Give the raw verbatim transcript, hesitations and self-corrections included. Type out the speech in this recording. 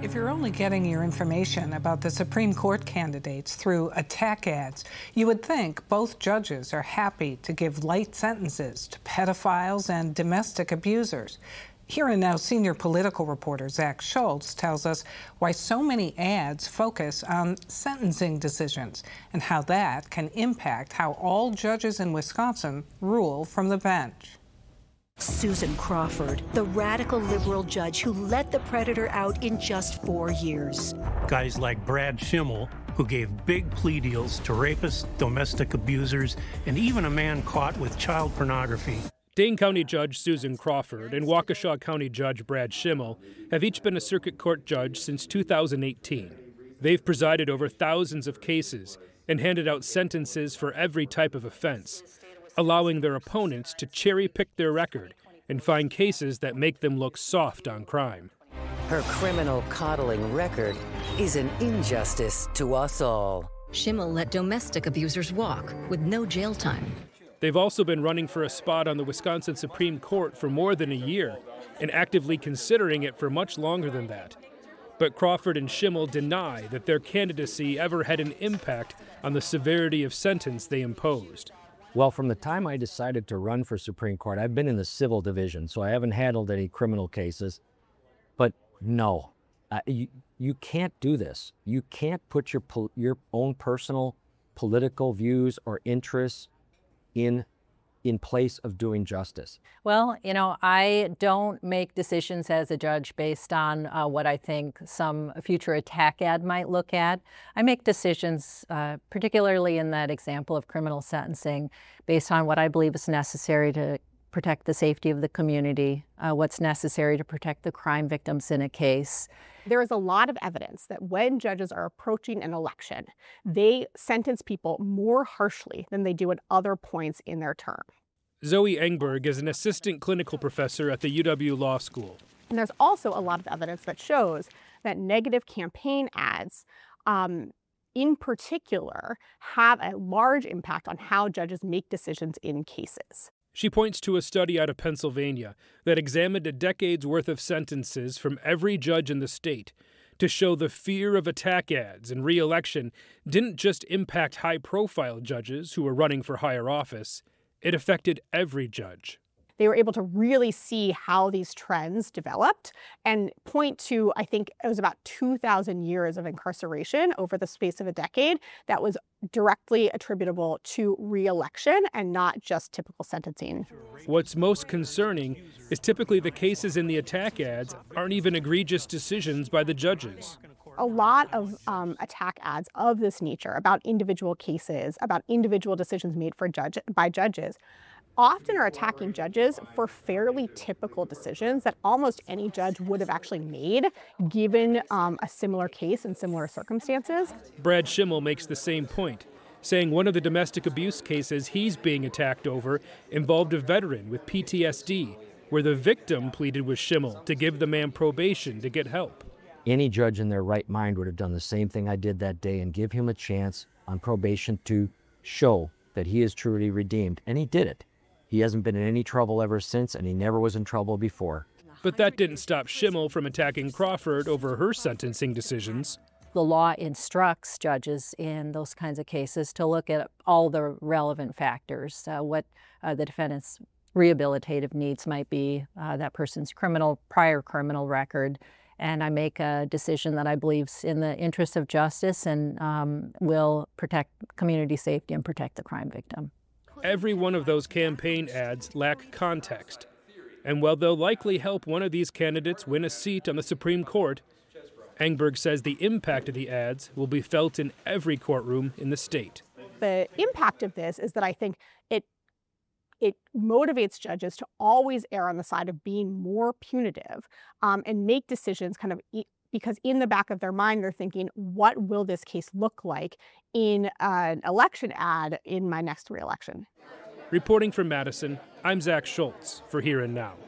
If you're only getting your information about the Supreme Court candidates through attack ads, you would think both judges are happy to give light sentences to pedophiles and domestic abusers. Here and Now senior political reporter Zach Schultz tells us why so many ads focus on sentencing decisions and how that can impact how all judges in Wisconsin rule from the bench. Susan Crawford, the radical liberal judge who let the predator out in just four years. Guys like Brad Schimmel, who gave big plea deals to rapists, domestic abusers, and even a man caught with child pornography. Dane County Judge Susan Crawford and Waukesha County Judge Brad Schimmel have each been a circuit court judge since two thousand eighteen. They've presided over thousands of cases and handed out sentences for every type of offense, allowing their opponents to cherry-pick their record and find cases that make them look soft on crime. Her criminal coddling record is an injustice to us all. Schimmel let domestic abusers walk with no jail time. They've also been running for a spot on the Wisconsin Supreme Court for more than a year and actively considering it for much longer than that. But Crawford and Schimmel deny that their candidacy ever had an impact on the severity of sentence they imposed. Well, from the time I decided to run for Supreme Court, I've been in the civil division, so I haven't handled any criminal cases. But no, uh, you, you can't do this. You can't put your, your own personal political views or interests in in place of doing justice? Well, you know, I don't make decisions as a judge based on uh, what I think some future attack ad might look at. I make decisions, uh, particularly in that example of criminal sentencing, based on what I believe is necessary to protect the safety of the community, uh, what's necessary to protect the crime victims in a case. There is a lot of evidence that when judges are approaching an election, they sentence people more harshly than they do at other points in their term. Zoe Engberg is an assistant clinical professor at the U W Law School. And there's also a lot of evidence that shows that negative campaign ads, um, in particular, have a large impact on how judges make decisions in cases. She points to a study out of Pennsylvania that examined a decade's worth of sentences from every judge in the state to show the fear of attack ads and re-election didn't just impact high-profile judges who were running for higher office. It affected every judge. They were able to really see how these trends developed and point to, I think it was about two thousand years of incarceration over the space of a decade that was directly attributable to re-election and not just typical sentencing. What's most concerning is typically the cases in the attack ads aren't even egregious decisions by the judges. A lot of um, attack ads of this nature about individual cases, about individual decisions made for judge by judges, often are attacking judges for fairly typical decisions that almost any judge would have actually made given um, a similar case in similar circumstances. Brad Schimmel makes the same point, saying one of the domestic abuse cases he's being attacked over involved a veteran with P T S D, where the victim pleaded with Schimmel to give the man probation to get help. Any judge in their right mind would have done the same thing I did that day and give him a chance on probation to show that he is truly redeemed, and he did it. He hasn't been in any trouble ever since, and he never was in trouble before. But that didn't stop Schimmel from attacking Crawford over her sentencing decisions. The law instructs judges in those kinds of cases to look at all the relevant factors, uh, what uh, the defendant's rehabilitative needs might be, uh, that person's criminal, prior criminal record, and I make a decision that I believe is in the interest of justice and um, will protect community safety and protect the crime victim. Every one of those campaign ads lack context. And while they'll likely help one of these candidates win a seat on the Supreme Court, Engberg says the impact of the ads will be felt in every courtroom in the state. The impact of this is that I think it it motivates judges to always err on the side of being more punitive um, and make decisions kind of e- because in the back of their mind, they're thinking, what will this case look like in an election ad in my next reelection? Reporting from Madison, I'm Zach Schultz for Here and Now.